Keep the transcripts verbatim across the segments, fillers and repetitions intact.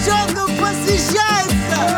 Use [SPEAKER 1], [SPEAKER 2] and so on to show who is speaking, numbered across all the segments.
[SPEAKER 1] девчонкам посвящается.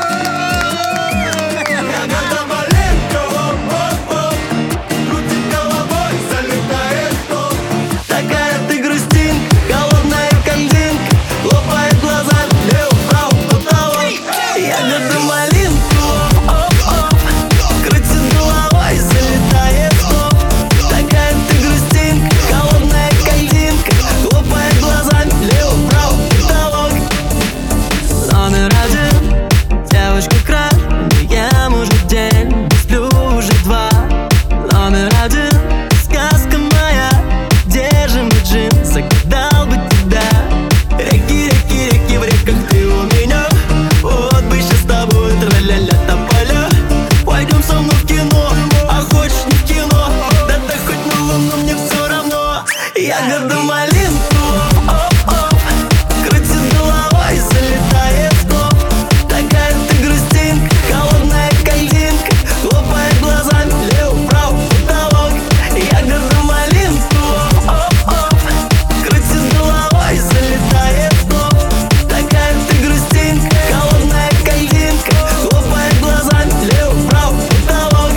[SPEAKER 2] Ягода малинка, оп-оп-оп, крутит головой, залетает в топ.
[SPEAKER 3] Такая ты грустинка, холодная кандинка, лопает глаза, лев-прав потолок. Ягода малинка, оп-оп-оп, крутит головой, залетает в топ. Такая ты грустинка, холодная кандинка, лопает глаза, лев-прав потолок. Номер один, девочка крайне, я мужик день, сплю уже два. Номер один, сказка моя, держим джин, загадал бы тебя. Реки, реки, реки, в реках ты у меня. Вот бы сейчас с тобой тра-ля-ля тополя. Пойдем со мной в кино, а хочешь не в кино, да ты хоть на луну, мне все равно. Ягода малинка, оп-оп, крутит головой, залетает в топ. Такая ты грустинка, холодная кандинка, лопает глазами, лев-прав потолок. Ягода малинка, оп-оп, крутит головой, залетает в топ. Такая ты грустинка, холодная кандинка, лопает глазами, лев-прав потолок.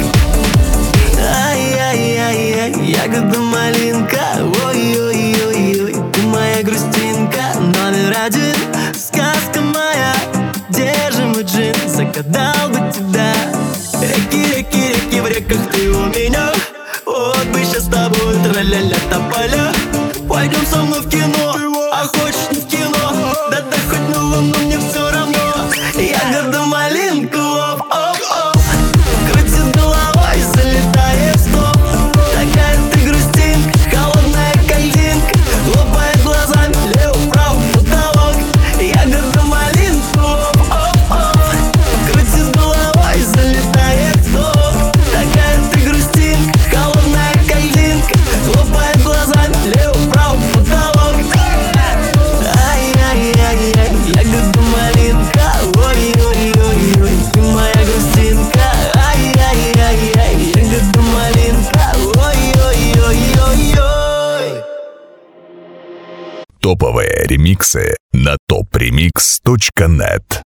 [SPEAKER 3] Ай-яй-яй-яй, ягода малинка, ой-ой-ой-ой, ты моя грустинка. Номер один, сказка моя, держим джин, загадал бы тебя. Реки, реки, реки, в реках ты у меня. Вот бы сейчас с тобой тра-ля-ля тополя. Пойдем со мной в кино, а хочешь не в кино, да ты хоть на луну, мне все равно. Ягода малинка, оп-оп-оп, крутит головой, залетает в топ. Такая ты грустинка, холодная кандинка, лопает глазами, лев-прав потолок. Ягода малинка, оп-оп-оп, крутит головой, залетает в топ. Такая ты грустинка, холодная кандинка, лопает глазами, лев-прав потолок. Ай-яй-яй-яй, ягода малинка, ой-ой-ой-ой, ты моя грустинка. Ай-яй-яй-яй, ягода малинка, ой-ой-ой-ой-ой.
[SPEAKER 4] Топовые ремиксы на топ ремикс точка нет.